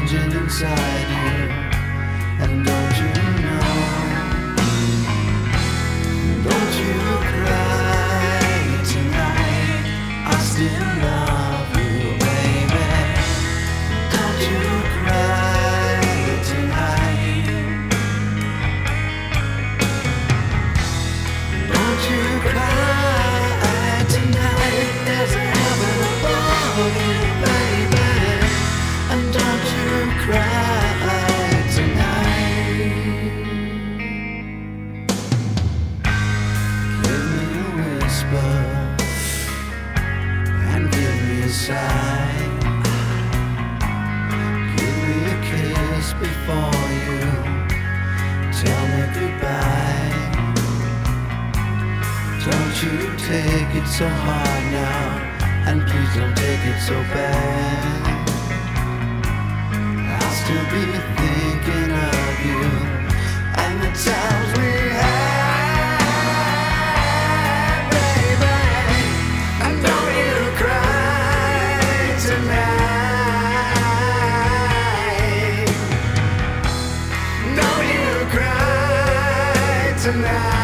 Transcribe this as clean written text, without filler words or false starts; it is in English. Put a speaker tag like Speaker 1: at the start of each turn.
Speaker 1: changing inside you. And don't you know? Don't you cry tonight. I still love you, baby. Don't you cry tonight. Don't you cry tonight. There's a heaven above you, baby. And don't you cry tonight. Give me a whisper and give me a sigh. Give me a kiss before you tell me goodbye. Don't you take it so hard now, and please don't take it so bad. I'll still be thinking of you and the times we had, baby. And don't you cry tonight. Don't you cry tonight.